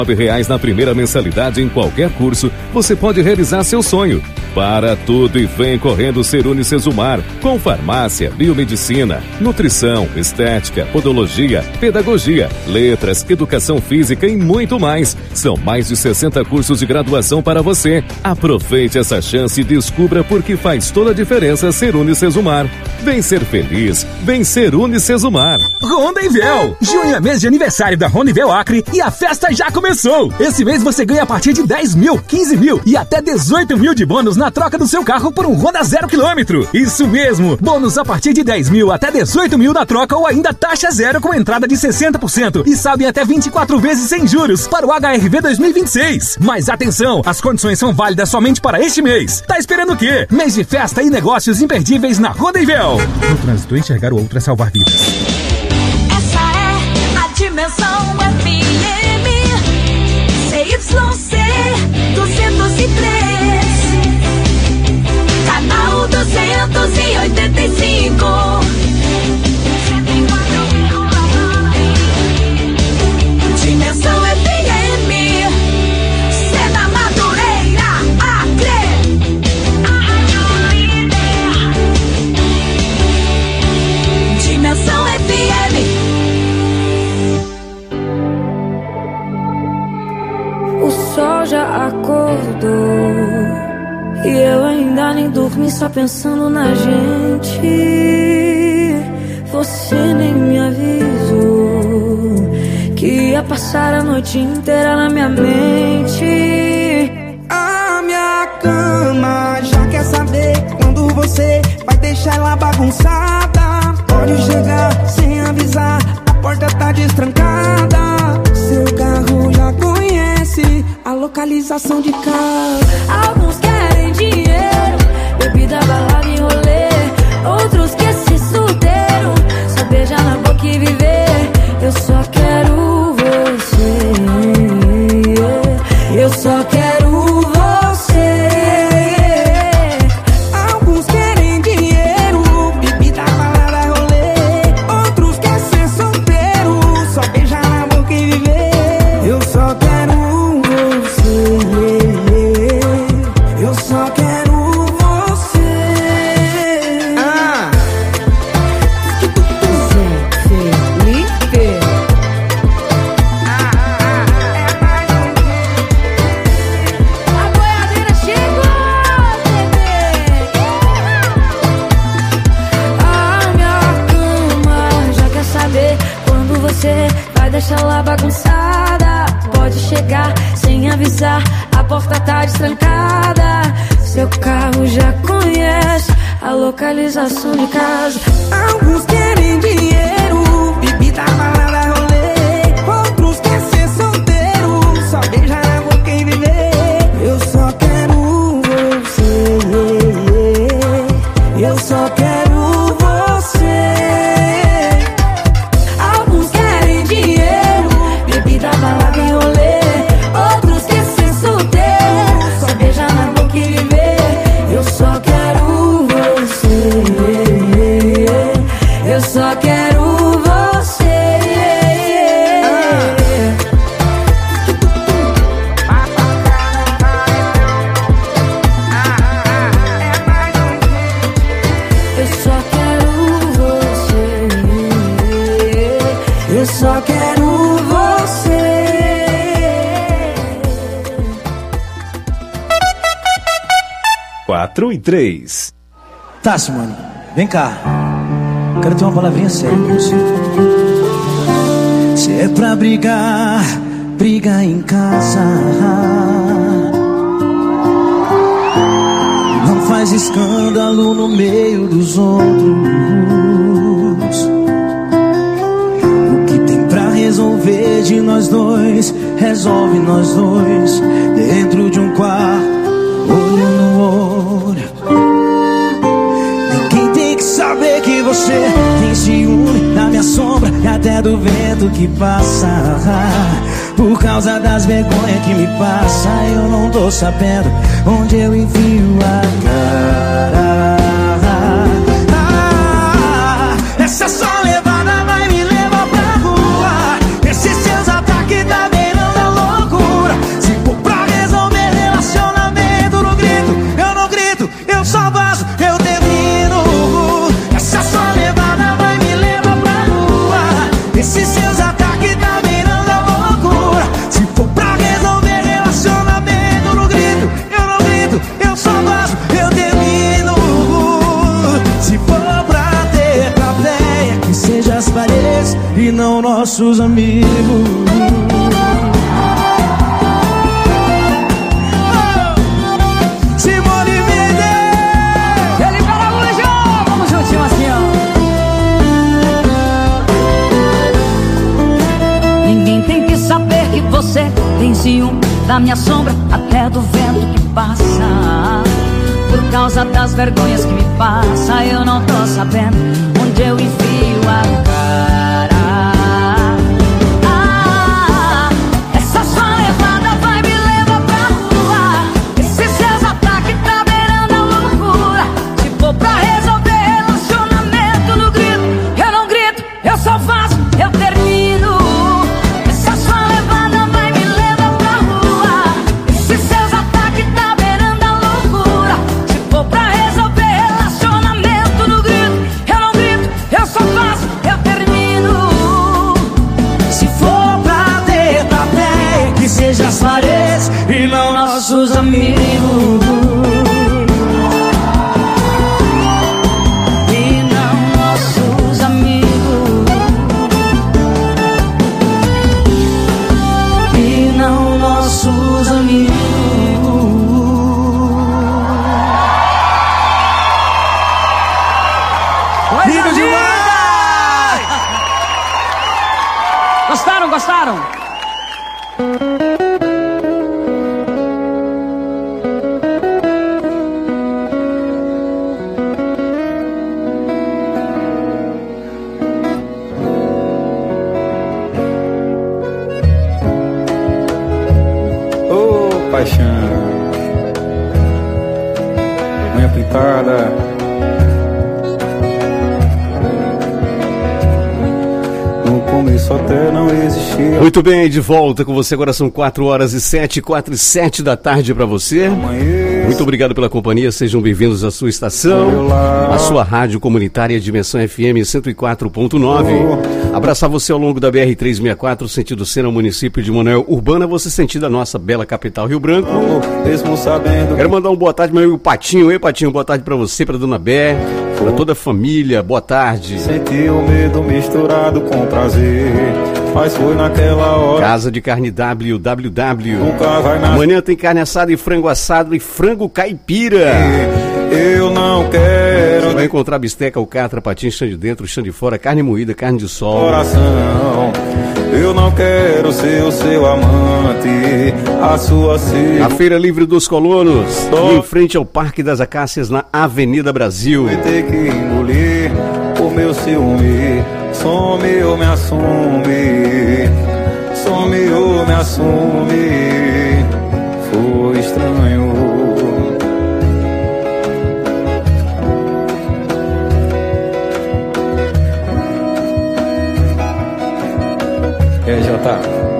R$9 na primeira mensalidade em qualquer curso, você pode realizar seu sonho. Para tudo e vem correndo ser Unicesumar, com farmácia, biomedicina, nutrição, estética, podologia, pedagogia, letras, educação física e muito mais. São mais de 60 cursos de graduação para você. Aproveite essa chance e descubra por que faz toda a diferença ser Unicesumar. Vem ser feliz, vem ser Unicesumar. Rondavel! Junho é mês de aniversário da Rondavel Acre e a festa já começou! Esse mês você ganha a partir de 10 mil, 15 mil e até 18 mil de bônus na troca do seu carro por um Honda 0 km. Isso mesmo! Bônus a partir de 10 mil até 18 mil na troca ou ainda taxa zero com entrada de 60% e saldo em até 24 vezes sem juros para o HRV 2026. Mas atenção, as condições são válidas somente para este mês. Tá esperando o quê? Mês de festa e negócios imperdíveis na Rondavel. No trânsito, enxergar o outro é salvar vidas. Essa é a Dimensão FM CYC 203, canal 285. Dimensão FM, Cena Madureira, Acre. Dimensão FM. O sol já acordou e eu ainda nem dormi, só pensando na gente. Você nem me avisou que ia passar a noite inteira na minha mente. A minha cama já quer saber quando você vai deixar ela bagunçada. Pode chegar sem avisar, a porta tá destrancada. Seu carro já conhece a localização de casa. Alguns querem dinheiro, bebida, balada e rolê. Outros querem ser solteiro, só beijar na boca e viver. Eu só quero você, eu só quero você. Alguns querem dinheiro, bebida, balada, rolê. Outros querem ser solteiro, só beijar na boca e viver. Eu só quero você, eu só quero você. A boiadeira chegou, bebê. A minha cama já quer saber quando você vai deixar lá bagunçada. Pode chegar sem avisar, a porta tá destrancada. Seu carro já conhece a localização de casa. Alguns querem dinheiro, bebida, balada, rolê. Outros querem ser solteiro, só beijar na boca e viver. Eu só quero você, eu só quero você. Alguns querem dinheiro, bebida, balada e rolê. Outros querem ser solteiro, só beijar na boca e viver. Eu só quero você, eu só quero você. Eu só quero você, eu só quero você. 4 e 3. Tá, Simone, vem cá. Quero ter uma palavrinha séria com você. Se é pra brigar, briga em casa. Não faz escândalo no meio dos outros. O que tem pra resolver de nós dois, resolve nós dois. Dentro de um quarto, olho no olho. Ninguém tem que saber que você tem ciúme da minha sombra e até do vento que passa. Por causa das vergonhas que me passa, eu não tô sabendo onde eu enfio a cara. Essa só levada vai me levar pra rua. Esses seus ataques da beirão da loucura. e não nossos amigos. Simone Mendes, Felipe Araújo, vamos juntinho assim, ó. Ninguém tem que saber que você tem ciúme da minha sombra, até do vento que passa. Por causa das vergonhas que me passa, eu não tô sabendo onde eu enfio a cara. Essa sua levada vai me levar pra rua. Esses seus ataques tá beirando a loucura. Se for pra resolver relacionamento no grito, eu não grito, eu só faço, eu termino. Essa sua levada vai me levar pra rua. Esses seus ataques tá beirando a loucura. Se for pra resolver relacionamento no grito, eu não grito, eu só faço, eu termino. se for pra ter plateia, que seja as paredes e não nossos amigos. E não nossos amigos. E não nossos amigos. Lindo demais! Gostaram, gostaram? Ô paixão, unha pintada, no começo até não existia. Muito bem, de volta com você. Agora são 4h07 da tarde para você. Muito obrigado pela companhia, sejam bem-vindos à sua estação, a sua rádio comunitária Dimensão FM 104.9. Abraçar você ao longo da BR-364, sentido Sena, município de Manoel Urbana, você sentido a nossa bela capital Rio Branco. Mesmo sabendo. Quero mandar um boa tarde, meu amigo Patinho. Ei, Patinho, boa tarde pra você, pra Dona Bé, pra toda a família, boa tarde. Senti o medo misturado com prazer, mas foi naquela hora. Casa de Carne WWW. Nunca vai nascer. Amanhã tem carne assada e frango assado e frango caipira. Eu não quero. Você vai encontrar bisteca, alcatra, patinho, chão de dentro, chão de fora, carne moída, carne de sol. Coração, eu não quero ser o seu amante, a sua A Feira Livre dos Colonos, em frente ao Parque das Acácias, na Avenida Brasil. Vai ter que engolir o meu ciúme. Some ou me assume, some ou me assume. Foi estranho. Jota.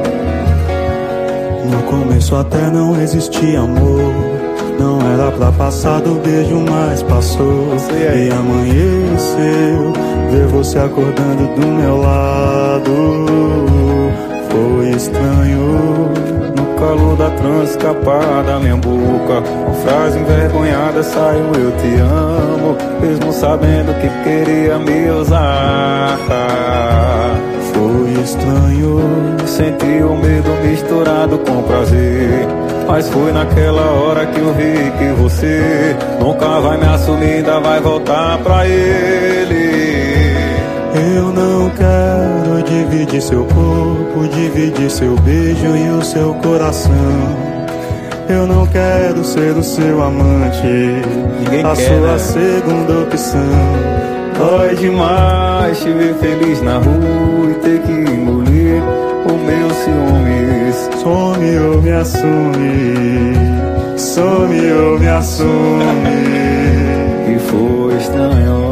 No começo até não existia amor, não era pra passar do beijo, mas passou. E amanheceu, ver você acordando do meu lado. Foi estranho. No calor da trança escapar da minha boca, uma frase envergonhada saiu: eu te amo, mesmo sabendo que queria me usar. Foi estranho. Senti o medo misturado com prazer, mas foi naquela hora que eu vi que você nunca vai me assumir, ainda vai voltar pra ele. Eu não quero dividir seu corpo, dividir seu beijo e o seu coração. Eu não quero ser o seu amante, ninguém a quer, sua né? segunda opção. Dói demais te ver feliz na rua e ter que engolir o meu ciúmes. Some ou me assume, some ou me assume. E foi estranho.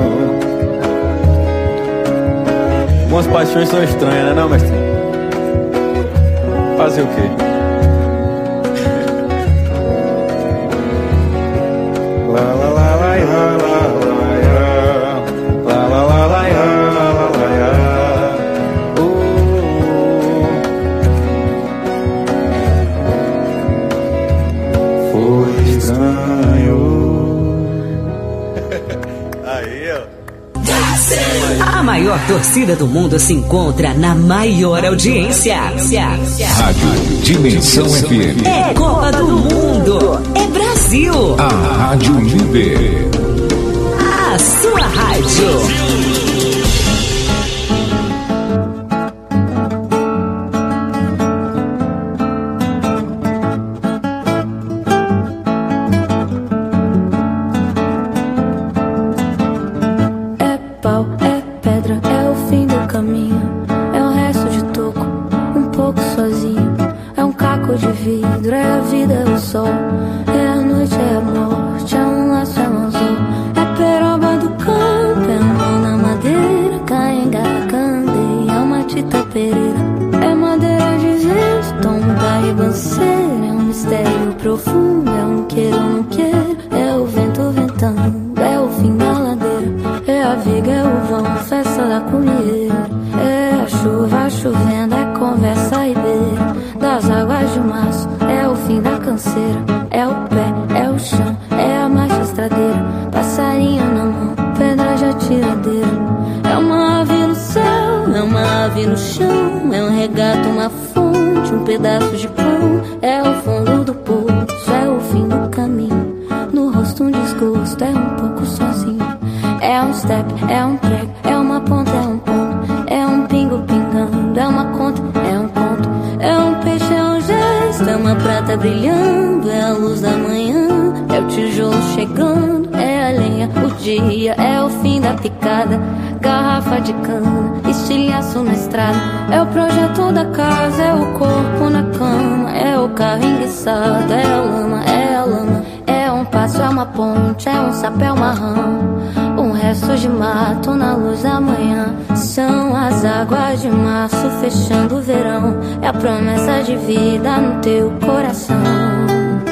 Algumas paixões são estranhas, né, não, mestre? Fazer o quê? La la la la la la la la la la la Foi estranho. Aí, ó. maior torcida do mundo se encontra na maior audiência. Rádio Dimensão FM. É Copa do Mundo. É Brasil. A Rádio Líder. A sua rádio. Garrafa de cana, estilhaço na estrada. É o projeto da casa, é o corpo na cama. É o carro enguiçado, é a lama, é a lama. É um passo, é uma ponte, é um sapo, é uma rama. Um resto de mato na luz da manhã. São as águas de março fechando o verão. É a promessa de vida no teu coração.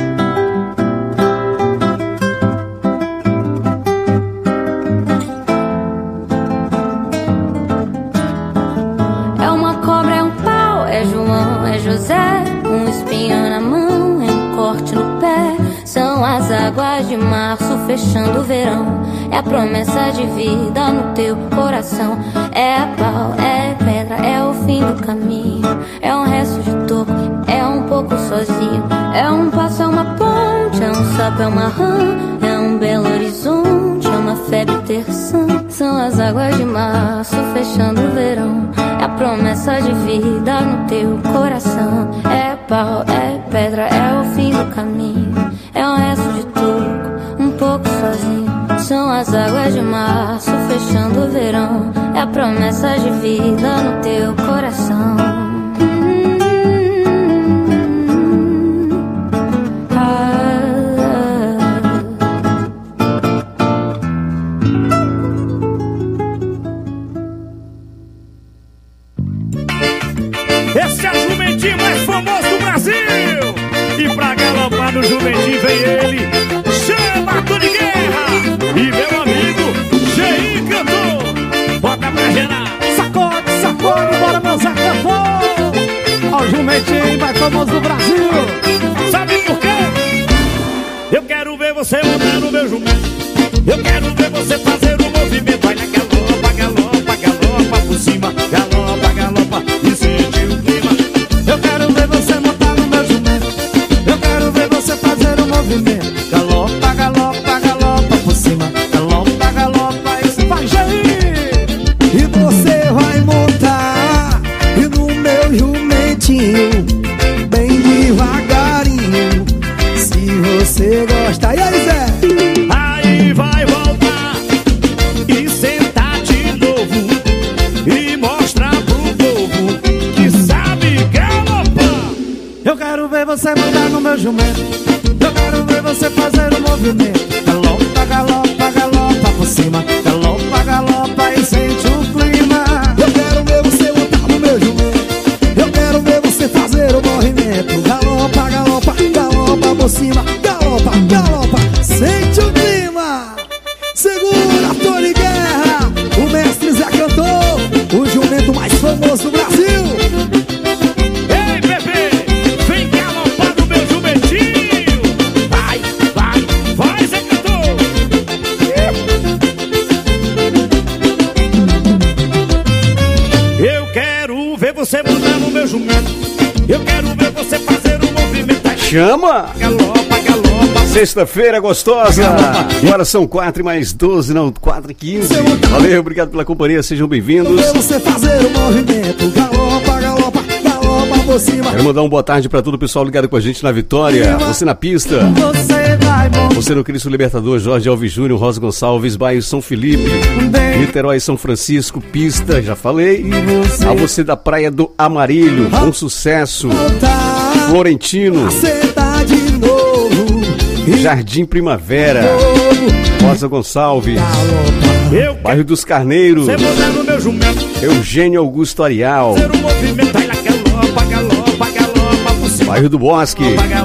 Um espinho na mão, é um corte no pé. São as águas de março fechando o verão. É a promessa de vida no teu coração. É pau, é pedra, é o fim do caminho. É um resto de toco, é um pouco sozinho. É um passo, é uma ponte, é um sapo, é uma rã. É um belo horizonte, é uma febre terçã. São as águas de março fechando o verão. É a promessa de vida no teu coração. É pau, é pedra, é o fim do caminho. É um resto de toco, um pouco sozinho. São as águas de março fechando o verão. É a promessa de vida no teu coração. Esse é o jumentinho mais famoso do Brasil. E pra galopar no jumentinho vem ele, chama Tony Guerra. E meu amigo G.I. Cantor. Bota pra gerar. Sacode, sacode, bora dançar, cantor. Ó o jumentinho mais famoso do Brasil. Sabe por quê? Eu quero ver você montar no meu jumento. Eu quero ver você fazer o movimento. Olha, galopa, galopa, galopa por cima. Galopa, galopa e sente o clima. Eu quero ver você montar no meu jumento. Eu quero ver você fazer o movimento. Galopa, galopa, galopa por cima. Galopa, galopa e vai, Jair. E você vai montar e no meu jumentinho, bem devagarinho. Se você gosta, e aí, Zé? Aí vai voltar e sentar de novo e mostrar pro povo que sabe galopar. Eu quero ver você mandar no meu jumento. Eu quero ver você fazer o movimento. Galopa, galopa, galopa por cima. Galopa, galopa e sente o clima. Eu quero ver você montar no meu jumento. Eu quero ver você fazer o movimento. Galopa, galopa, galopa por cima. Galopa, galopa, sente o clima. Segura, Tony Guerra, o mestre Zé Cantor, o jumento mais famoso do Brasil. Ei, bebê, vem galopar no meu jumentinho. Vai, vai, vai, Zé Cantor. Chama! Sexta-feira gostosa. Agora são 4:12, não, 4:15. Valeu, obrigado pela companhia, sejam bem-vindos. Você fazer o movimento, galopa, galopa, galopa por cima. Quero mandar um boa tarde pra todo o pessoal ligado com a gente na Vitória. Você na pista. Você no Cristo Libertador, Jorge Alves Júnior, Rosa Gonçalves, bairro São Felipe, Niterói, São Francisco, pista, já falei. A você da Praia do Amarilho, bom sucesso. Florentino, Jardim Primavera, Rosa Gonçalves, bairro dos Carneiros, Eugênio Augusto Arial, bairro do Bosque,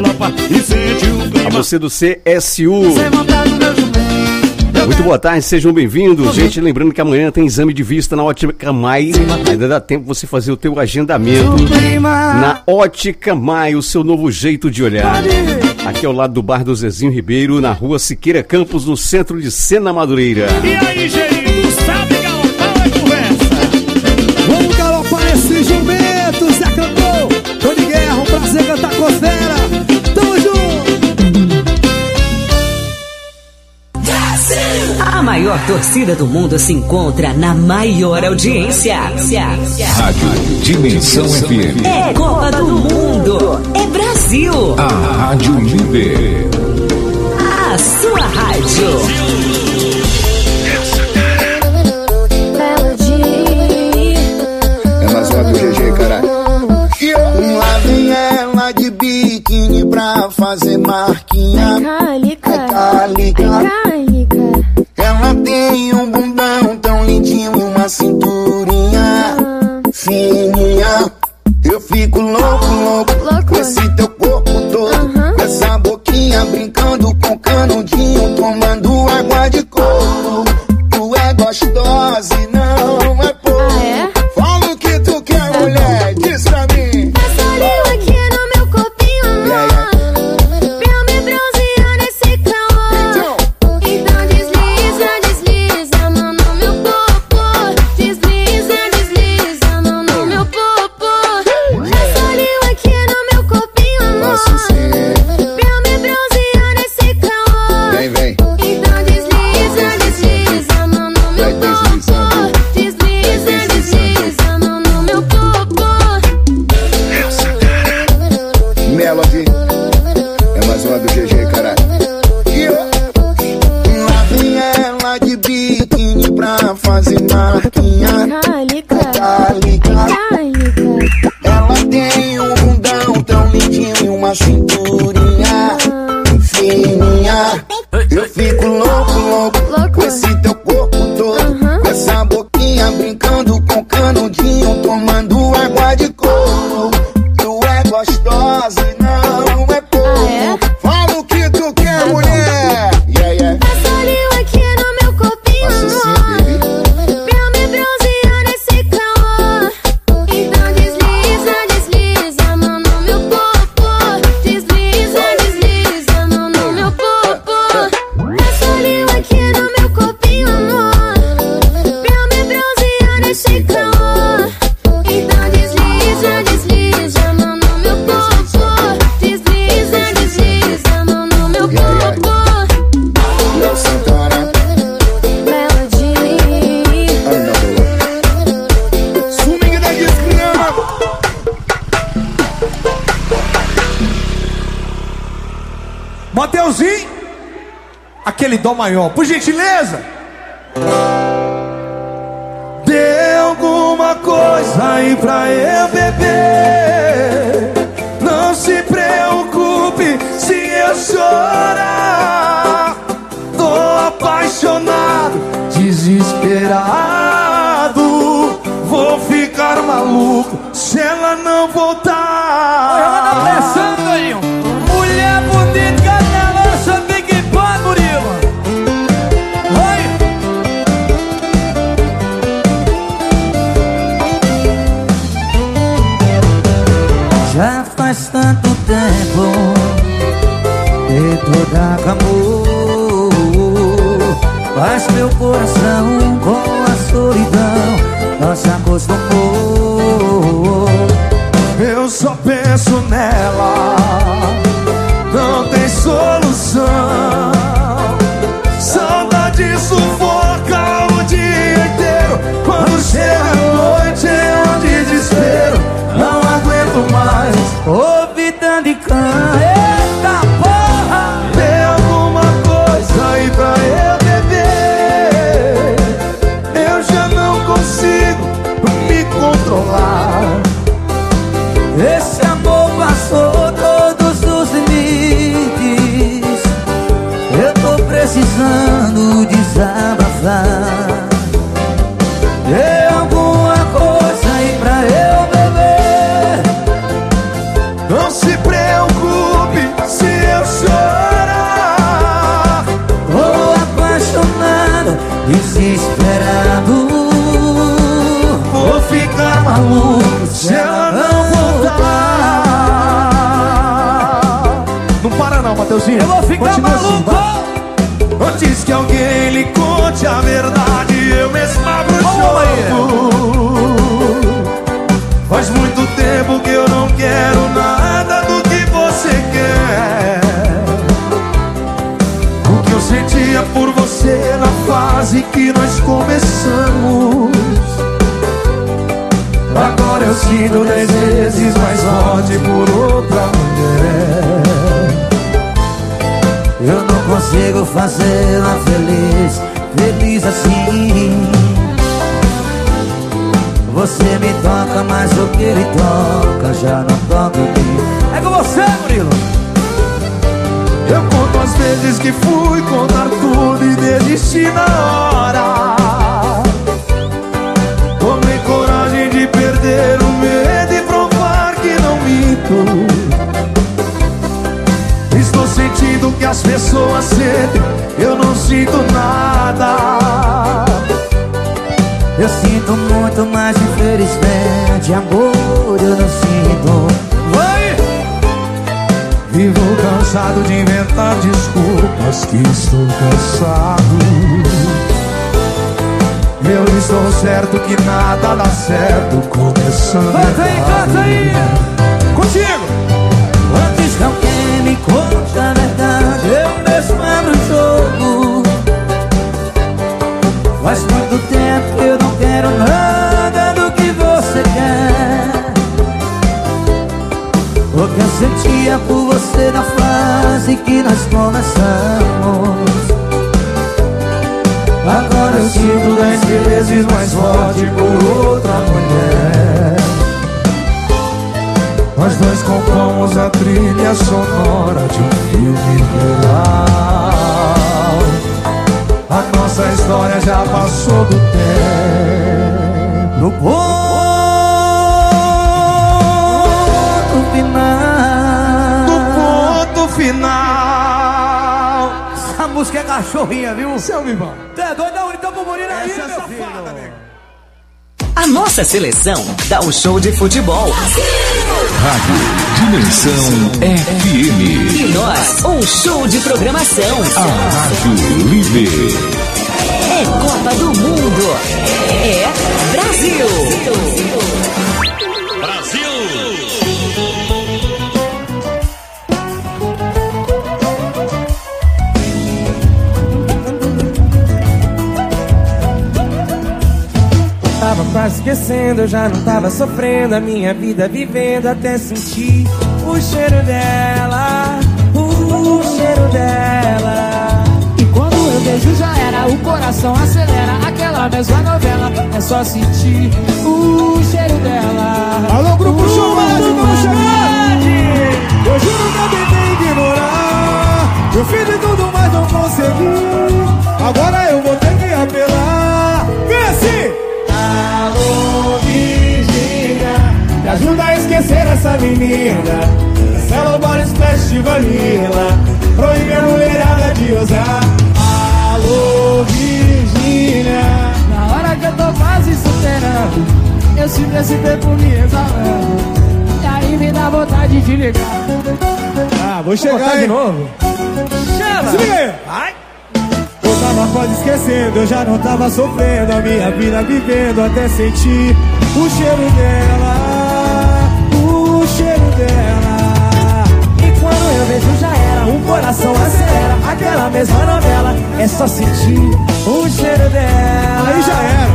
a você do CSU. Muito boa tarde, sejam bem-vindos. Gente, lembrando que amanhã tem exame de vista na Ótica Mai. Ainda dá tempo você fazer o teu agendamento na Ótica Mai, o seu novo jeito de olhar. Aqui ao lado do bar do Zezinho Ribeiro, na rua Siqueira Campos, no centro de Sena Madureira. E aí, gente, sabe galopar ou é conversa? Vamos galopar esse jumento, Zé Cantor. Tô de guerra, um prazer cantar com os fera. Tamo junto. A maior torcida do mundo se encontra na maior audiência. Rádio Dimensão FM. É Copa do Mundo. É Brasil. A Rádio Líder. A sua rádio. É mais uma do GG, caralho. Lá vem ela de biquíni pra fazer marquinha. Calica. Ela tem um bundão tão lindinho e uma cinturinha fininha. Eu fico louco com esse teu corpo todo, com essa boquinha brincando com canudinho, tomando água de coco. Tu é gostosa e não é pouco. Fala o que tu quer, mulher, diz pra mim. Passa língua aqui no meu corpinho, amor, pra me bronzear nesse calor. Então desliza a mão no meu popô. Desliza a mão no meu popô. Passa língua aqui no meu corpinho, amor, pra me bronzear nesse calor. Vem. Então desliza a mão no meu popô. Desliza a mão no meu popô. Melody, é mais uma do GG, caralho. Lá vem ela de biquíni pra fazer marquinha. Calica. Ela tem um bundão tão lindinho e uma cinturinha fininha. Eu fico louco com esse teu corpo todo, com essa boquinha brincando com canudinho, tomando água de coco. Tu é gostosa e não é pouco. Fala o que tu quer, mulher. Passa língua aqui no meu corpinho, amor, pra me bronzear nesse calor. Então desliza a mão no meu popô. Desliza a mão no meu popô. Passa língua aqui no meu corpinho, amor, pra me bronzear nesse calor. Então desliza a mão no meu popô. Desliza a mão no meu popô. Léo Santana, Melody. Swing da desgrama. Mateuzinho, aquele dó maior, por gentileza. Dê alguma coisa aí pra eu beber. Não se preocupe se eu chorar. Tô apaixonado, desesperado. Vou ficar maluco se ela não voltar. Mulher bonita, canela, tem que pôr, Murilo. Oi. Já faz tanto tempo que toda acabou, mas meu coração com a solidão não se acostumou. Eu só penso nela desesperado. Vou ficar maluco se ela não voltar. Não para não, Mateuzinho. Eu vou ficar continua maluco assim, antes que alguém lhe conte a verdade. Eu mesmo abro o jogo. Faz muito tempo que eu não quero nada do que você quer. O que eu sentia por você na fase que nós começamos, agora eu sinto 10 vezes mais forte por outra mulher. Eu não consigo fazê-la feliz, feliz assim. Você me toca, mas o que ele toca já não toca em mim. É com você, Murilo. Eu conto as vezes que fui contar tudo e desisti na hora. Tomei coragem de perder o medo e provar que não minto. Estou sentindo que as pessoas sentem, eu não sinto nada. Eu sinto muito, mas infelizmente amor eu não sinto. Vai! Vivo cansado de inventar desculpas, que estou cansado. Eu estou certo que nada dá certo, começando canta aí, canta aí. Contigo. Antes que alguém me conte a verdade, eu mesmo abro o jogo. Faz muito tempo que eu não quero nada do que você quer. O que eu sentia por você na fase que nós começamos, agora eu sinto 10 vezes mais forte por outra mulher. Nós dois compomos a trilha sonora de um filme real. A nossa história já passou do tempo. No ponto final. No ponto final. Essa música é cachorrinha, viu? Seu Vivão. Tu é doido? Não, então pro Murilo aí, essa é meu safada, amigo. A nossa seleção dá um show de futebol. Rádio Dimensão FM. E nós, um show de programação. A Rádio Líder. É Copa do Mundo. É Brasil. Tava quase esquecendo, eu já não tava sofrendo a minha vida vivendo até sentir o cheiro dela, o cheiro dela. E quando eu beijo já era, o coração acelera. Aquela mesma novela, é só sentir o cheiro dela. Alô, Grupo Show Mágico, vamos chegar! Eu juro que eu tentei ignorar, eu fiz de tudo, mas não consegui. Agora eu vou ter que apelar. Vem assim! Alô, Virgínia, me ajuda a esquecer essa menina. Cancela o body splash de vanilla, proíbe a mulherada de usar. Alô, Virgínia, na hora que eu tô quase superando, eu sinto esse tempo me exalando, e aí me dá vontade de ligar. Ah, vou chegar de novo. Chama! Se liga aí! Vai! Eu tava quase esquecendo, eu já não tava sofrendo a minha vida vivendo até sentir o cheiro dela, o cheiro dela. E quando eu vejo já era, o coração acelera. Aquela mesma novela, é só sentir o cheiro dela. Aí já era.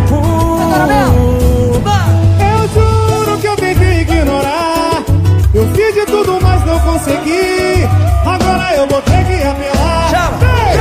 Eu juro que eu tentei ignorar, eu fiz de tudo, mas não consegui. Agora eu vou ter que apelar. Chama!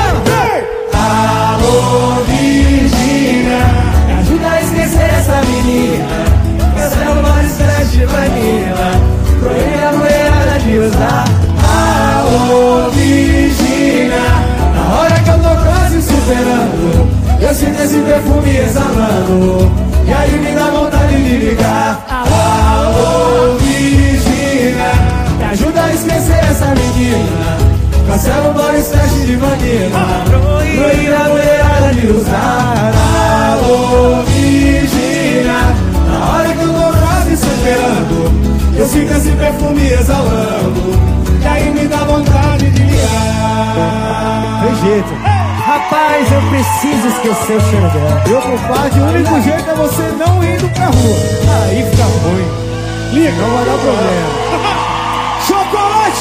Alô, Virgínia, me ajuda a esquecer essa menina. Cancela o body splash de vanilla, proíbe a mulherada de usar. alô, Virgínia, na hora que eu tô quase superando, eu sinto esse perfume exalando, e aí me dá vontade de ligar. alô, Virgínia, me ajuda a esquecer essa menina. Cancela o body splash de vanilla, proíbe a mulherada pode usar. Alô, Virgínia, na hora que eu tô quase superando, eu sinto esse perfume exalando, e aí me dá vontade de ligar. Tem jeito. Rapaz, eu preciso esquecer o cheiro dela. Eu, compadre, o único jeito é você não indo pra rua. Aí fica ruim. Liga, não vai dar problema. Chocolate!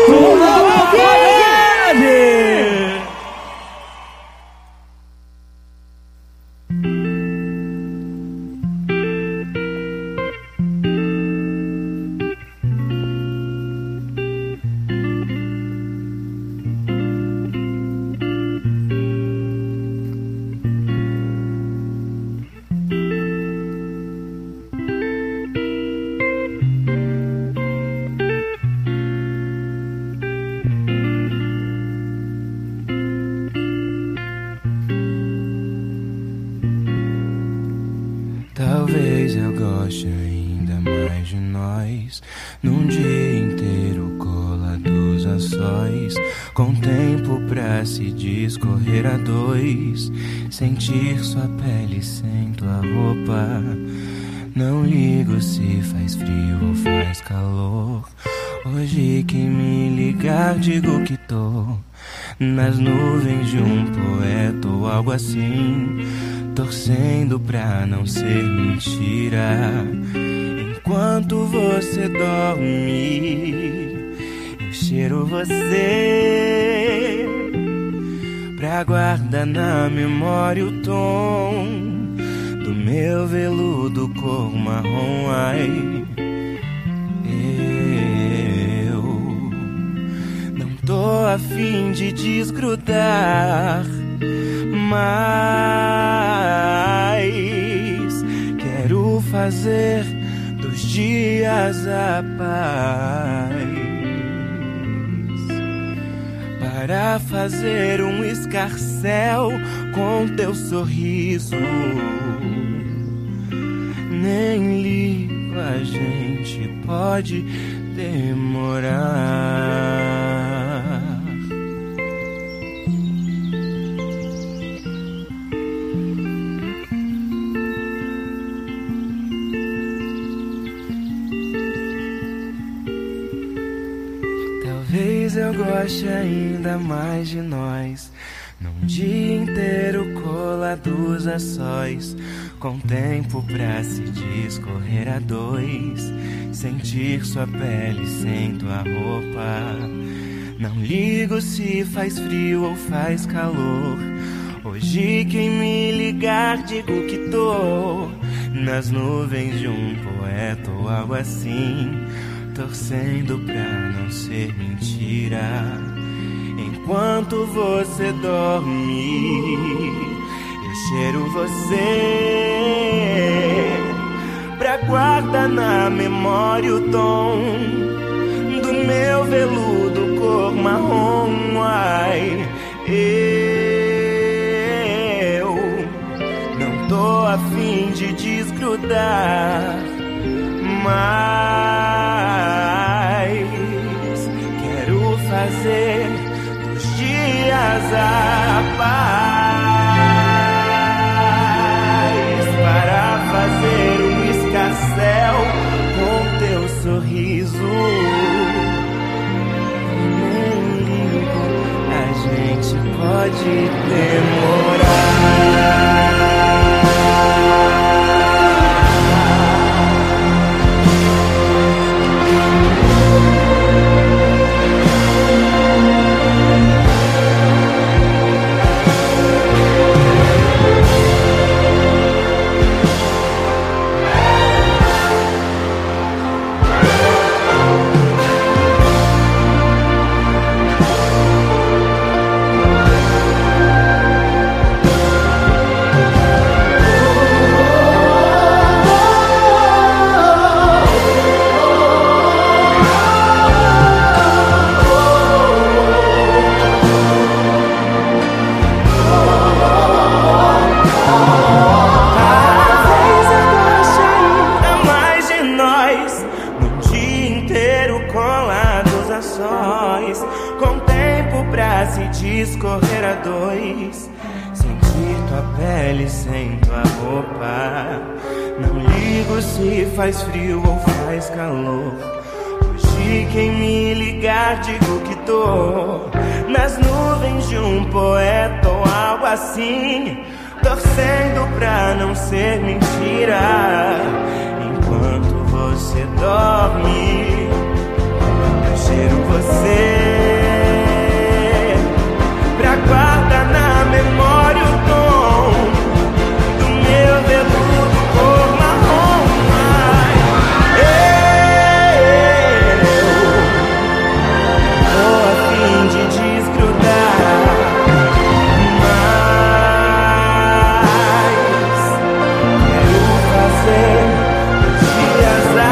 Talvez eu goste ainda mais de nós, num dia inteiro colados a sós, com tempo pra se discorrer a dois, sentir sua pele sem tua roupa. Não ligo se faz frio ou faz calor, hoje que me ligar digo que tô nas nuvens de um poeta ou algo assim, torcendo pra não ser mentira. Enquanto você dorme, eu cheiro você pra guardar na memória o tom do meu veludo cor marrom. Ai, eu não tô a fim de desgrudar, mas quero fazer dos dias a paz, para fazer um escarcéu com teu sorriso. Nem ligo, a gente pode demorar. Talvez eu goste ainda mais de nós, num dia inteiro colados a sós, com tempo pra se discorrer a dois, sentir sua pele sem tua roupa. Não ligo se faz frio ou faz calor, hoje quem me ligar digo que tô nas nuvens de um poeta ou algo assim, torcendo pra não ser mentira. Enquanto você dorme, eu cheiro você pra guardar na memória o tom do meu veludo cor marrom. Ai, eu não tô a fim de desgrudar, mas quero fazer dos dias a paz, para fazer um escarcéu com teu sorriso. Nem ligo, a gente pode demorar. Discorrer a dois, sentir tua pele sem tua roupa. Não ligo se faz frio ou faz calor. Hoje quem me ligar digo que tô nas nuvens de um poeta ou algo assim, torcendo pra não ser mentira. Enquanto você dorme, eu cheiro você pra guardar na memória o tom do meu veludo cor marrom. Eu tô a fim de desgrudar, mas quero fazer dias a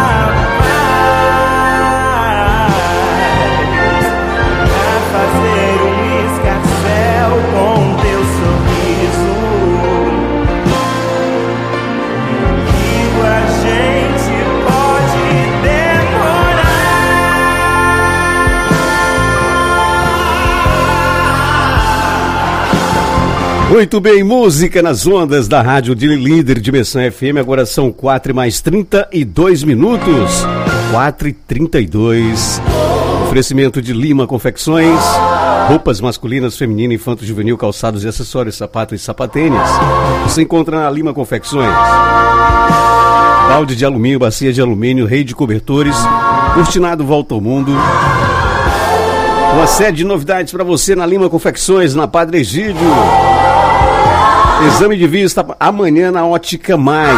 pra fazer um escarcel com teu sorriso. Comigo a gente pode demorar. Muito bem, música nas ondas da rádio de líder Dimensão FM. Agora são 4:32. 4:32. Oferecimento de Lima Confecções, roupas masculinas, feminina, infanto, juvenil, calçados e acessórios, sapatos e sapatênis. Você encontra na Lima Confecções. Balde de alumínio, bacia de alumínio, rei de cobertores, cortinado volta ao mundo. Uma série de novidades para você na Lima Confecções, na Padre Egídio. Exame de vista amanhã na Ótica Mai.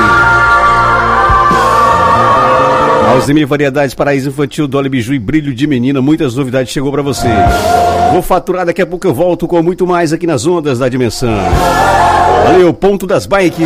Alzheimer Variedades, Paraíso Infantil, Dolly Biju e Brilho de Menina. Muitas novidades chegou pra você. Vou faturar, daqui a pouco eu volto com muito mais aqui nas ondas da Dimensão. Valeu, Ponto das Bikes.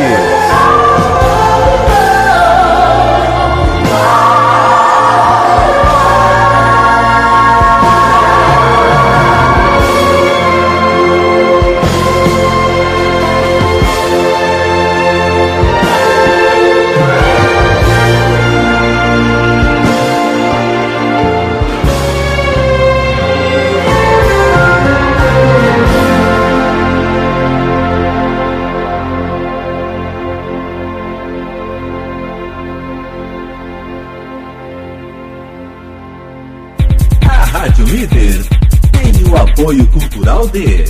Apoio cultural de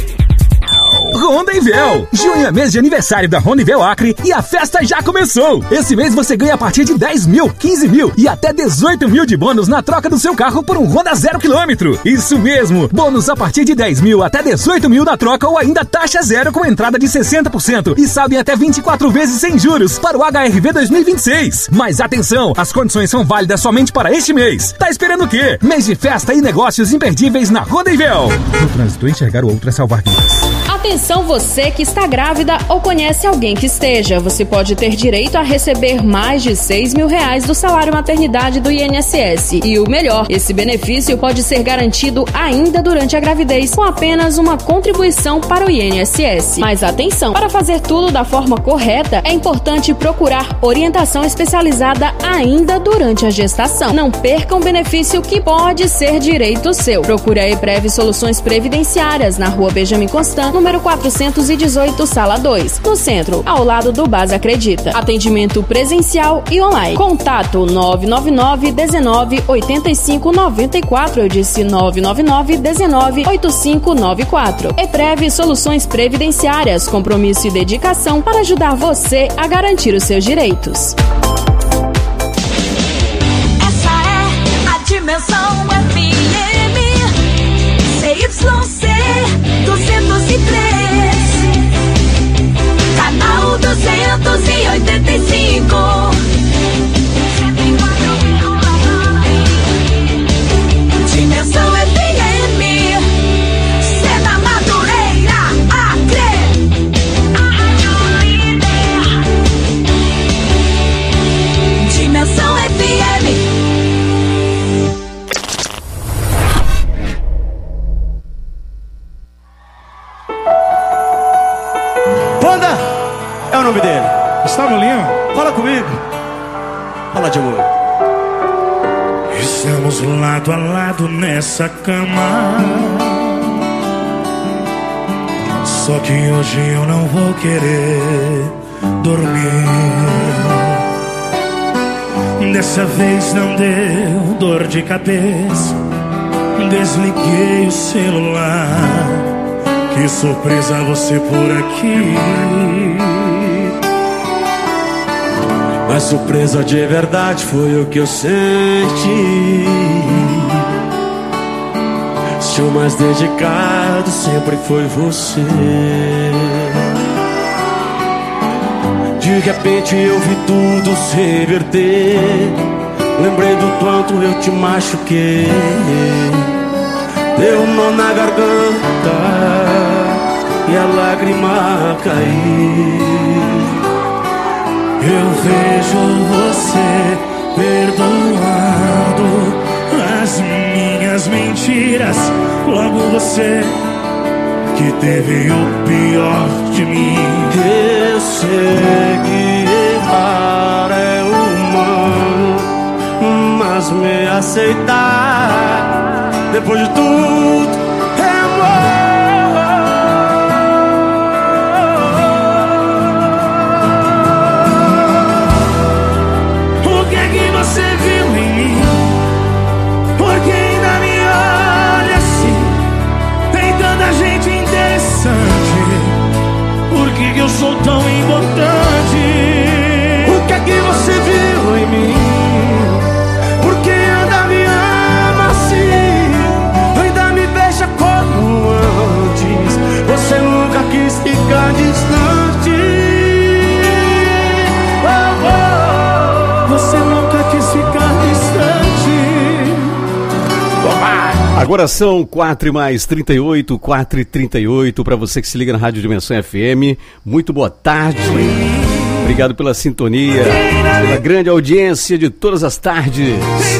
Rondevel. Junho é mês de aniversário da Rondevel Acre e a festa já começou. Esse mês você ganha a partir de 10 mil, 15 mil e até 18 mil de bônus na troca do seu carro por um Honda 0 km. Isso mesmo, bônus a partir de 10 mil até 18 mil na troca ou ainda taxa zero com entrada de 60% e saldo em até 24 vezes sem juros para o HRV 2026. Mas atenção, as condições são válidas somente para este mês. Tá esperando o quê? Mês de festa e negócios imperdíveis na Rondevel. No trânsito, enxergar o outro é salvar vidas. Atenção você que está grávida ou conhece alguém que esteja. Você pode ter direito a receber mais de R$6 mil do salário maternidade do INSS. E o melhor, esse benefício pode ser garantido ainda durante a gravidez com apenas uma contribuição para o INSS. Mas atenção, para fazer tudo da forma correta, é importante procurar orientação especializada ainda durante a gestação. Não perca um benefício que pode ser direito seu. Procure a EPREV Soluções Previdenciárias na Rua Benjamin Constant, número 418, sala 2, no centro, ao lado do Base Acredita. Atendimento presencial e online. Contato 999 19 85 94. Eu disse 999 19 8594. EPREV Soluções Previdenciárias. Compromisso e dedicação para ajudar você a garantir os seus direitos. Essa é a Dimensão FM. CYC 203. Canal 285. Dimensão FM. Cena Madureira, Acre. A Rádio Líder. Dimensão FM. Panda é o nome dele. Gustavo Lima. Fala comigo. Fala de amor. Estamos lado a lado nessa cama, Só que hoje eu não vou querer dormir. Dessa vez não deu dor de cabeça. Desliguei o celular. Que surpresa você por aqui. Mas surpresa de verdade foi o que eu senti. Se o mais dedicado sempre foi você. De repente eu vi tudo se reverter. Lembrei do quanto eu te machuquei. Deu um nó na garganta e a lágrima caiu. Eu vejo você perdoando as minhas mentiras. Logo você que teve o pior de mim. Eu sei que errar é humano, mas me aceitar depois de tudo é amor. O que é que você viu em mim? Por que ainda me olha assim? Tem tanta gente interessante. Por que eu sou tão importante? O que é que você viu em mim? Por que ainda me ama assim? Ainda me beija como antes. Você nunca quis ficar distante. Oh, oh. Você nunca quis ficar distante. Agora são 4h38, 4h38, para você que se liga na Rádio Dimensão FM. Muito boa tarde. Obrigado pela sintonia, pela grande audiência de todas as tardes.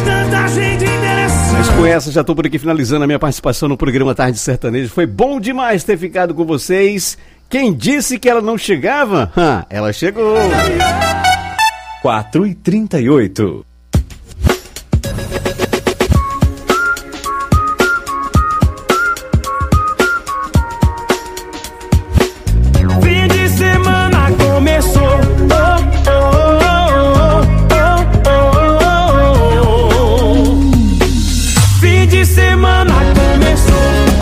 Mas com essa já estou por aqui finalizando a minha participação no programa Tarde Sertaneja. Foi bom demais ter ficado com vocês. Quem disse que ela não chegava? Ela chegou. 4h38. Fim de semana começou. Fim de semana começou.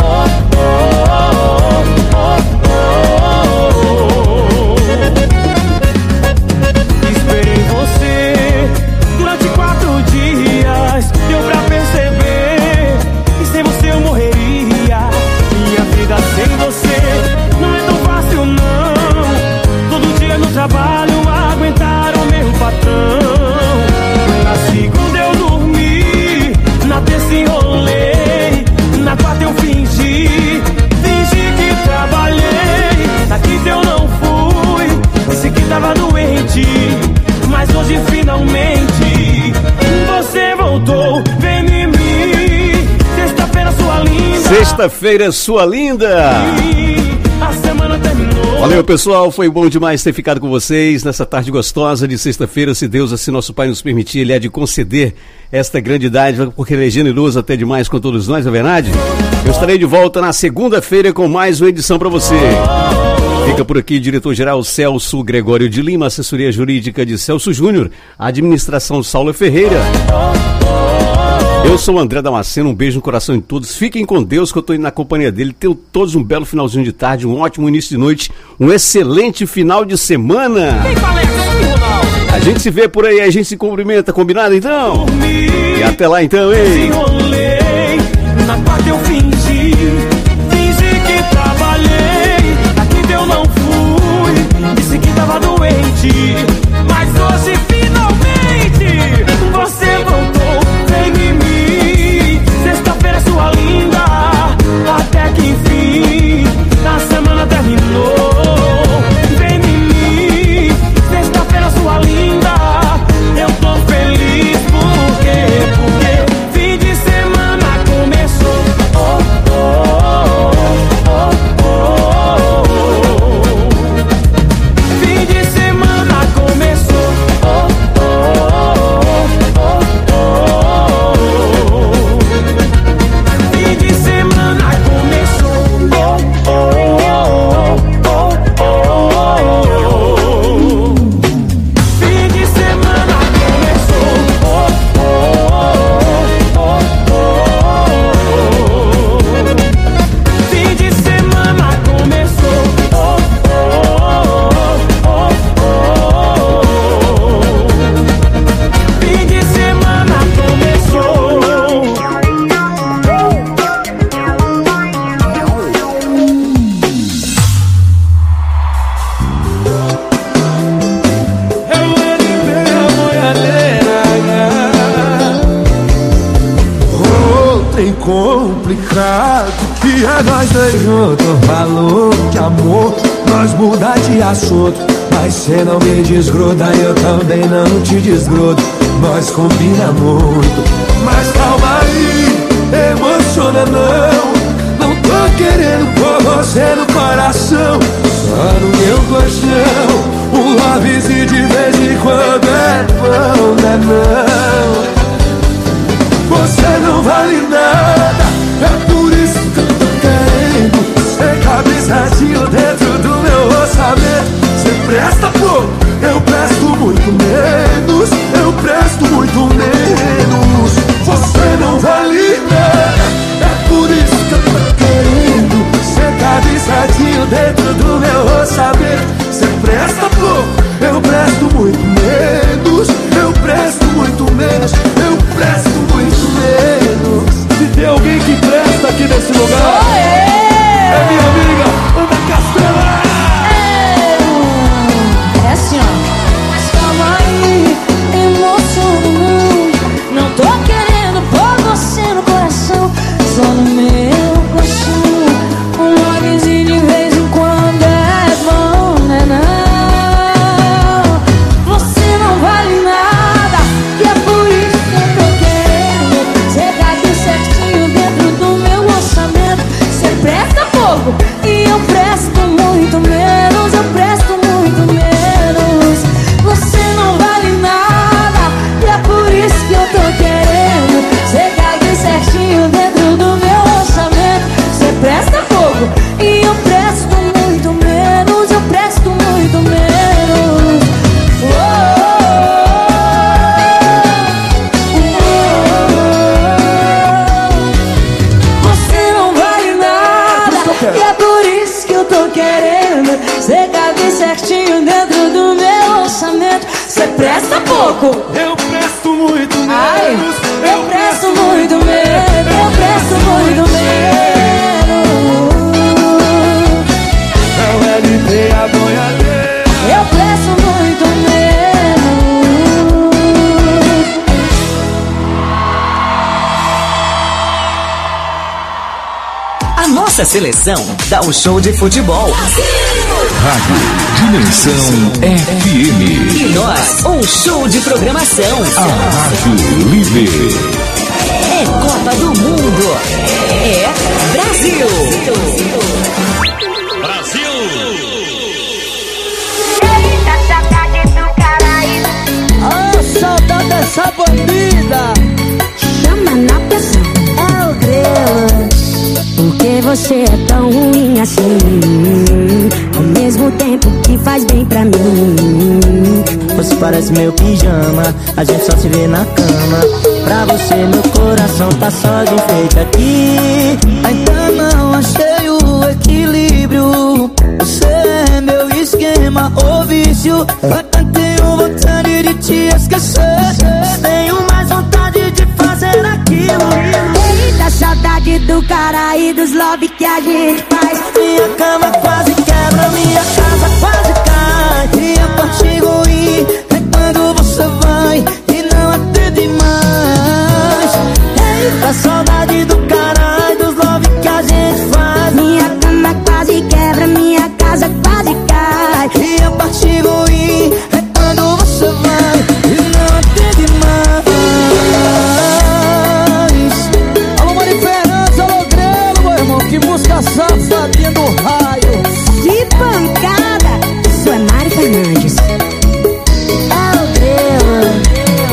Esperei você durante 4 dias. Deu pra perceber que sem você eu morreria. Minha vida sem você não é tão fácil não. Todo dia no trabalho aguentar o mesmo patrão. Na segunda eu dormi, na terça enrolei, na quarta eu fingi que trabalhei. Na quinta eu não fui, disse que tava doente, mas hoje finalmente você voltou, vem em mim. Sexta-feira sua linda. Sexta-feira, sua linda. A semana terminou. Valeu, pessoal, foi bom demais ter ficado com vocês nessa tarde gostosa de sexta-feira. Se Deus, assim nosso Pai nos permitir, Ele há de conceder esta grande dádiva, porque Ele é generoso até demais com todos nós, não é verdade? Eu estarei de volta na segunda-feira com mais uma edição para você. Fica por aqui, diretor-geral Celso Gregório de Lima, assessoria jurídica de Celso Júnior, administração Saulo Ferreira. Eu sou o André Damasceno, um beijo no coração de todos. Fiquem com Deus, que eu estou indo na companhia dele. Tenham todos um belo finalzinho de tarde, um ótimo início de noite, um excelente final de semana. A gente se vê por aí, a gente se cumprimenta, combinado então? E até lá então, hein? Na quarta eu fingi que trabalhei. Na quinta eu não fui, disse que tava doente, mas hoje finalmente você voltou, vem em mim. Sexta-feira sua linda, até que enfim a semana terminou. Vem em mim, sexta-feira sua linda, eu tô feliz porque fim de semana começou. que é nós dois juntos. Falou que amor, nós muda de assunto, mas cê não me desgruda, eu também não te desgrudo. Nós combina muito, mas calma aí, emociona não tô querendo pôr você no coração, só no meu colchão. Um lovezinho de vez em quando é bom, não. Você não vale nada, é por isso que eu tô querendo. Você cabe certinho dentro do meu orçamento. Você presta pouco, eu presto muito menos. Eu presto muito menos. Você não vale nada, é por isso que eu tô querendo. Você cabe certinho dentro do meu orçamento. Você presta pouco, eu presto muito menos. Eu presto muito menos. Eu presto muito menos. Se tem alguém que presta aqui nesse lugar, é minha amiga Ana Castela. É assim, ó. Mas calma aí, emociono não tô querendo pôr você no coração, só no meu coração. Um lovezinho de vez em quando é bom, né não? Você não vale nada, e é por isso que eu tô querendo. Você cabe certinho dentro do meu orçamento. Você presta pouco e eu presto muito menos. Eu presto muito menos. Você não vale nada, e é por isso que eu tô querendo. Você cabe certinho dentro do meu orçamento. Você presta pouco e eu presto muito menos. Eu presto muito menos. Você não vale nada, e é por isso que eu tô querendo. Você cabe certinho dentro do meu orçamento. Você presta pouco, eu presto muito menos. Ai, eu presto muito menos. Eu presto muito menos. Não é de ter a boiadeira. Eu presto muito menos. A nossa seleção dá um show de futebol. Rádio Dimensão FM. E nós, um show de programação. A Rádio Líder. É Copa do Mundo. É Brasil. Oh, saudade dessa bandida. Chama na pressão, é o grelo. Por que você é tão ruim assim? Ao mesmo tempo que faz bem pra mim. Você parece meu pijama, a gente só se vê na cama. Pra você meu coração tá só de enfeite aqui. Ainda não achei o equilíbrio. Você é meu esquema ou vício. Eu tenho vontade de te esquecer. Tenho mais vontade de fazer aquilo. Eita, saudade do cara e dos love que a gente faz. Minha cama quase quebra, minha casa quase cai. E a parte ruim é quando você vai e não atende mais. Eita, saudade do cara e dos love que a gente faz. Minha cama quase quebra, minha casa quase cai. E a parte ruim é quando você vai e não atende mais. Alô, Mari Fernandes, alô, Grelo, meu irmão. Que música safadinha do raio. Que pancada! Sou a Mari Fernandes. É o grelo.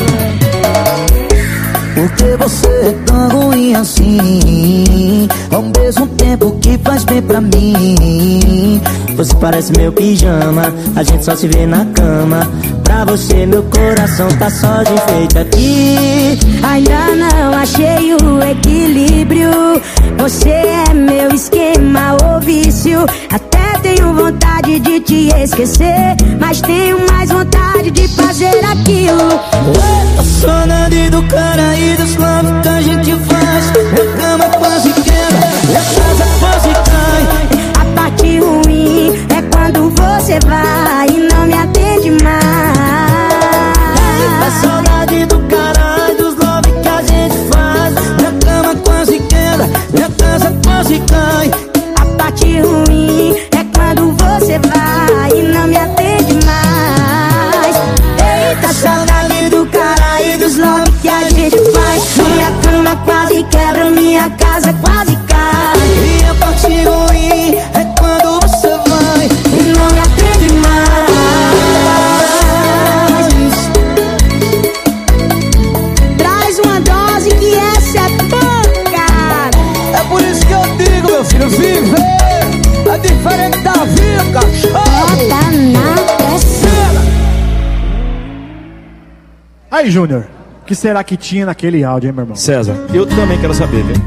Por que você é tão ruim assim? Ao mesmo tempo que faz bem pra mim. Você parece meu pijama, a gente só se vê na cama. Pra você meu coração tá só de enfeite aqui. Ainda não achei o equilíbrio. Você é meu esquema ou vício. Até tenho vontade de te esquecer, mas tenho mais vontade de fazer aquilo. A saudade do cara e dos love que a gente faz. Minha cama quase quebra, minha casa quase cai. A parte ruim é quando você vai e não me atende mais. A saudade do cara e dos love que a gente faz. Minha cama quase quebra, minha casa quase dói. A parte ruim é quando você vai e não me atende mais. Eita, saudade do cara e dos love que a gente faz. Minha cama quase quebra, minha casa quase cai. E a parte ruim é quando você vai e não me atende mais. Traz uma dose que essa é pouca. É por isso que eu digo, meu filho, viver é diferente da vida, cachorro. Bota na pressão. Aí, Júnior, o que será que tinha naquele áudio, hein, meu irmão? César, eu também quero saber, viu?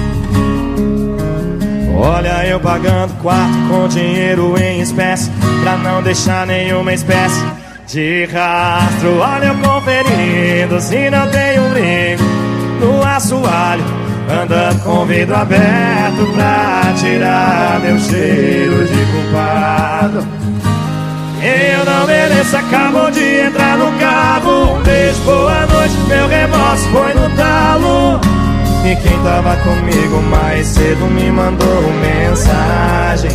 Olha eu pagando quarto com dinheiro em espécie, pra não deixar nenhuma espécie de rastro. Olha eu conferindo se não tem um brinco no assoalho, andando com vidro aberto pra tirar meu cheiro de culpado. Eu não mereço, acabou de entrar no carro. Um beijo, boa noite, meu remorso foi no talo. E quem tava comigo mais cedo me mandou mensagem.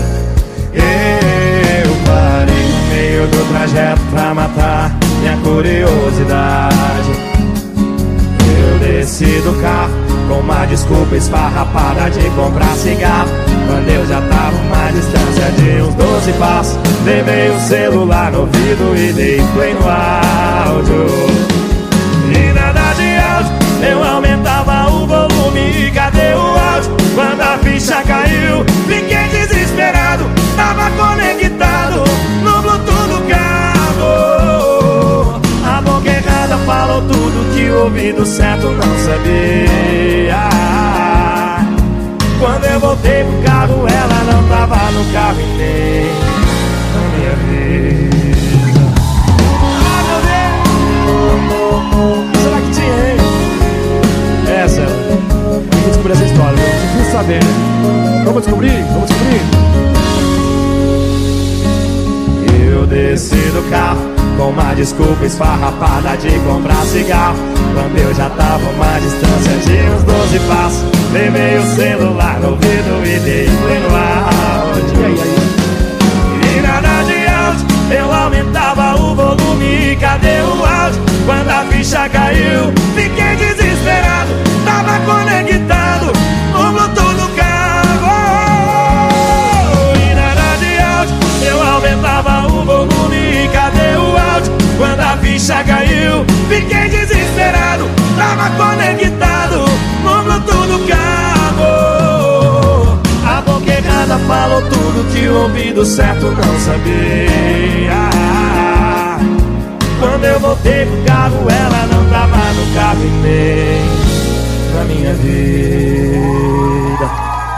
Eu parei no meio do trajeto pra matar minha curiosidade. Eu desci do carro com uma desculpa esfarrapada de comprar cigarro, quando eu já tava uma distância de uns 12 passos. Levei o celular no ouvido e dei play no áudio. E nada de áudio, eu aumentava o volume e cadê o áudio? Quando a ficha caiu, fiquei desesperado. Tava conectado no Bluetooth do carro. A boca errada falou tudo que o ouvido certo não sabia. Quando eu voltei pro carro, ela não tava no carro e nem na minha vida. Ah, meu Deus! Será que tinha, hein? Essa, eu vou descobrir essa história, viu? Difícil saber, né? Vamos descobrir, vamos descobrir. Eu desci do carro com uma desculpa esfarrapada de comprar cigarro, quando eu já tava uma distância de uns 12 passos. Levei o celular no ouvido e dei play no áudio. E nada de áudio, eu aumentava o volume e cadê o áudio? Quando a ficha caiu, fiquei desesperado. Tava conectado no Bluetooth do carro. E nada de áudio, eu aumentava o volume e cadê o áudio? Quando a ficha caiu, fiquei desesperado. Tava conectado no Bluetooth do carro. A boca errada falou tudo que o ouvido certo não sabia. Quando eu voltei pro carro, ela não tava no carro e nem na minha vida.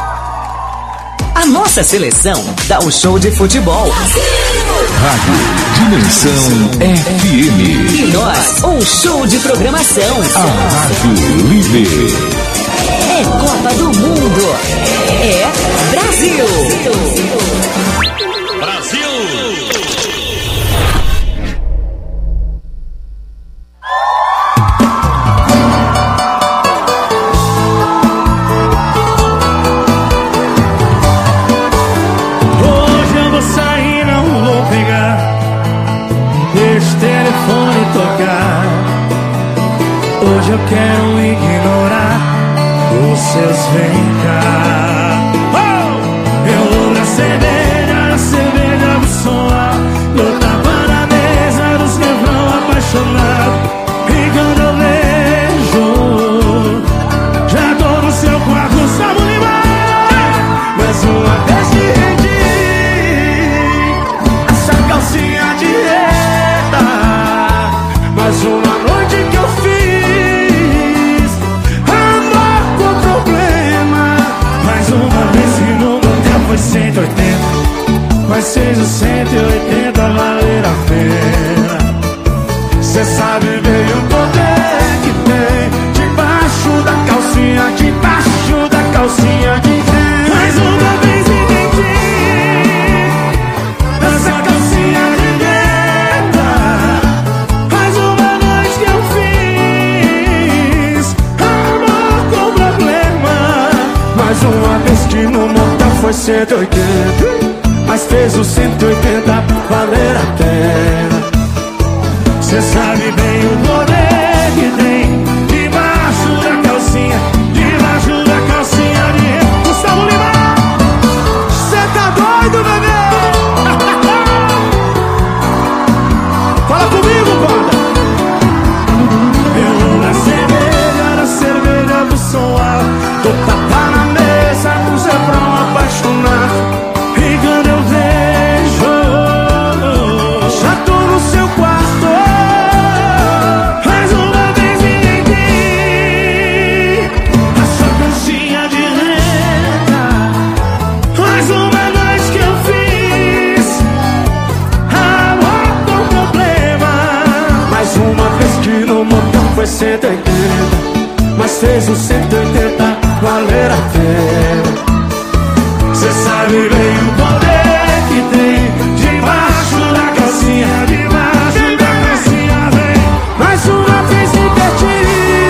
A nossa seleção dá um show de futebol. Rádio Dimensão FM. E nós, um show de programação. A Rádio Líder. É Copa do Mundo. É Brasil. Brasil! Hoje eu vou sair, não vou pegar. Deixa o telefone tocar. Hoje eu quero ignorar os seus vem cá. Eu vou na cerveja do som. Eu tava na mesa dos nevrão apaixonado. E quando eu vejo, já tô no seu quarto, sabe limão. Mas uma vez que rendi essa calcinha de reta, mais uma noite que eu fiz amor com problema. Mais uma vez que no motel foi 180, mas seja 180 valer a pena. Cê sabe bem o poder que tem debaixo da calcinha, debaixo da calcinha de dentro. Mais uma vez entendi essa calcinha de dentro. Mais uma noite que eu fiz amor com problema. Mais uma vez que no momento motel foi 180, mas fez o 180 valer a pena. Cê sabe bem o poder que tem debaixo da calcinha de Gustavo Lima. Cê tá doido, bebê? Fala comigo, banda. Eu na cerveja do som alto, tô tapa na mesa com Zé Brão apaixonado. E quando eu vejo, já tô no seu quarto, mais uma vez me entrei a sua caixinha de renda. Mais uma noite que eu fiz amor com problema. Mais uma vez que no motel foi 180, mas fez o 180 valer a pena. Cê sabe bem o poder que tem debaixo da calcinha, debaixo da calcinha, vem. Mais uma vez inverti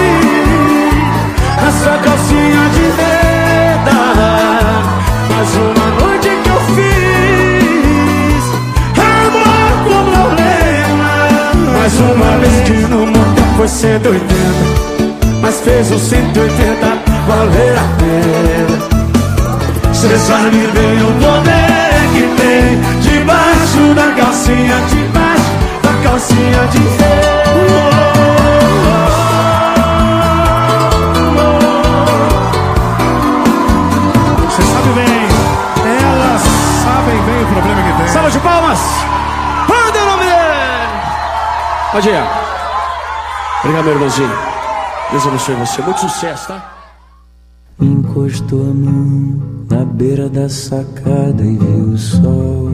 a sua calcinha de venda. Mais uma noite que eu fiz amor com problema. Mais uma vez que no motel foi 180, mas fez o 180 valer a pena. Cê sabe bem o poder que tem debaixo da calcinha, debaixo da calcinha de Cê sabe bem, elas sabem bem o problema que tem. Salva de palmas! Manda o nome dele! Pode ir. Obrigado, meu irmãozinho. Deus abençoe você. Muito sucesso, tá? Encostou a mão na beira da sacada e viu o sol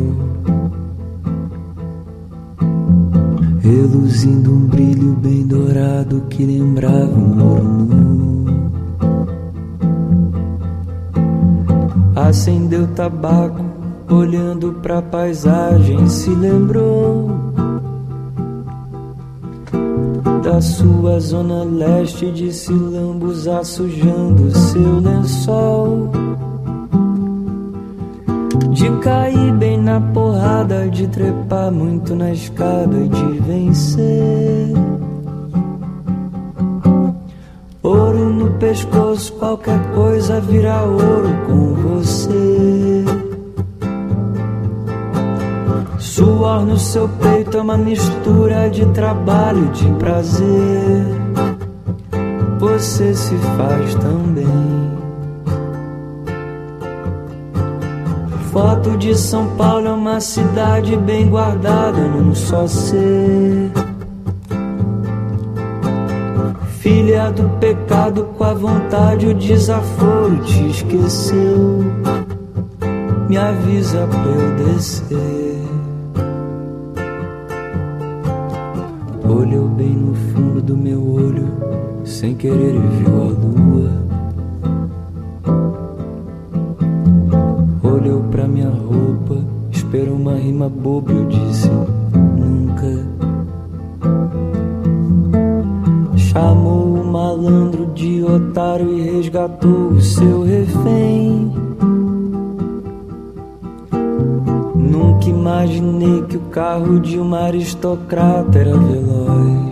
reluzindo um brilho bem dourado que lembrava um ouro nu. Acendeu tabaco, olhando pra paisagem, se lembrou da sua zona leste, de se lambuzar sujando seu lençol, de cair bem na porrada, de trepar muito na escada e de vencer. Ouro no pescoço, qualquer coisa vira ouro com você. Suor no seu peito é uma mistura de trabalho e de prazer. Você se faz tão bem. Foto de São Paulo é uma cidade bem guardada num só ser. Filha do pecado, com a vontade o desaforo te esqueceu. Me avisa pra eu descer. Olhou bem no fundo do meu olho, sem querer e viu a lua. Olhou pra minha roupa, esperou uma rima boba e eu disse nunca. Chamou o malandro de otário e resgatou o seu refém. Nunca imaginei que o carro de uma aristocrata era veloz.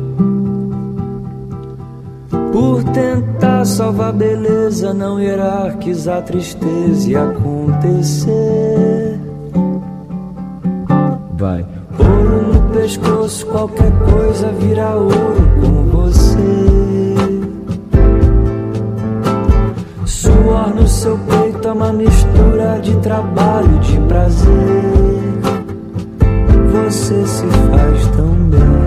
Por tentar salvar a beleza, não hierarquizar a tristeza e acontecer. Vai. Ouro no pescoço, qualquer coisa vira ouro com você. Suor no seu peito é uma mistura de trabalho e de prazer. Você se faz tão bem.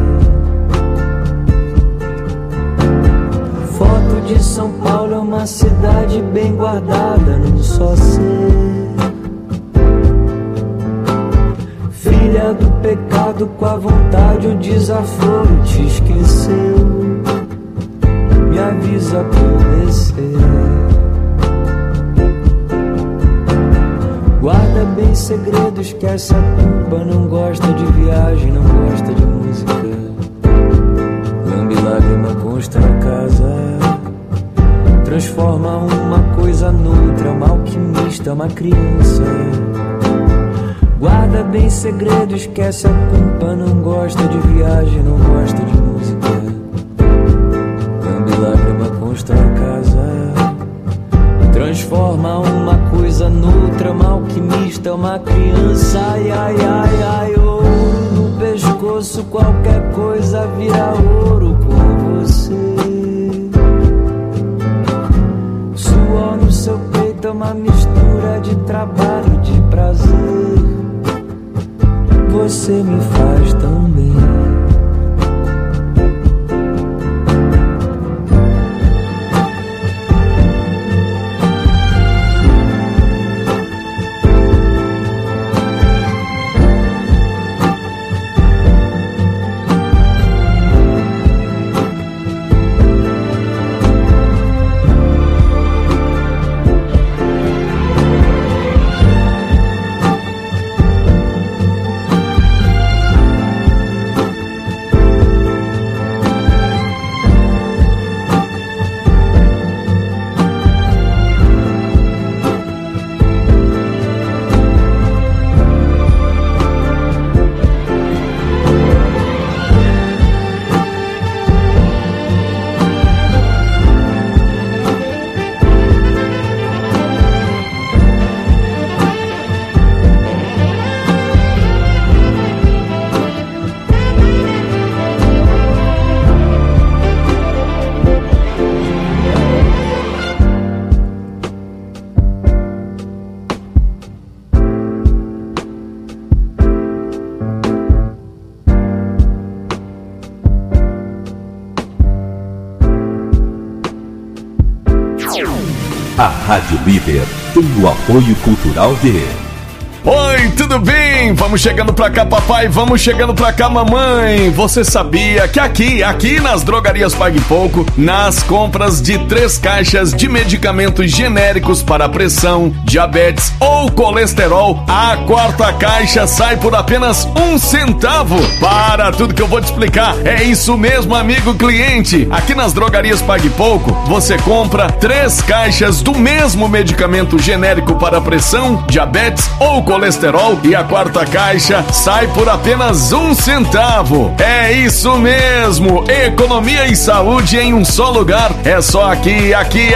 Foto de São Paulo é uma cidade bem guardada num só ser. Filha do pecado, com a vontade o desaforo te esqueceu. Me avisa pra eu descer. Guarda bem segredo, esquece a culpa. Não gosta de viagem, não gosta de música. Lambe lágrima consta na casa. transforma uma coisa noutra, uma alquimista, uma criança. Guarda bem segredo, esquece a culpa, não gosta de viagem, não gosta de música. Lambe lágrima, constrói casa. Transforma uma coisa noutra, uma alquimista, uma criança. Ai, ai, ai, ai, ouro no pescoço, qualquer coisa vira ouro com você. Suor no seu peito é uma mistura de trabalho, de prazer. Você me faz tão bem. A Rádio Líder tem o apoio cultural de... Oi, tudo bem? Vamos chegando pra cá, papai, vamos chegando pra cá, mamãe. Você sabia que aqui nas drogarias Pague Pouco, nas compras de 3 caixas de medicamentos genéricos para pressão, diabetes ou colesterol, a 4ª caixa sai por apenas 1 centavo. Para tudo que eu vou te explicar, é isso mesmo, amigo cliente. Aqui nas drogarias Pague Pouco, você compra 3 caixas do mesmo medicamento genérico para pressão, diabetes ou colesterol e a 4ª caixa sai por apenas 1 centavo. É isso mesmo, economia e saúde em um só lugar. É só aqui,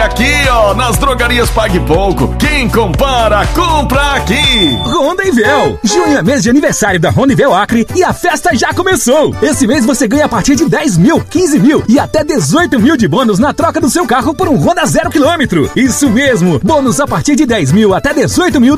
ó, nas drogarias Pague Pouco. Quem compara, compra aqui. Rondevel, junho é mês de aniversário da Rondevel Acre e a festa já começou. Esse mês você ganha a partir de 10 mil, 15 mil e até 18 mil de bônus na troca do seu carro por um Honda 0 km. Isso mesmo, bônus a partir de 10 mil até 18 mil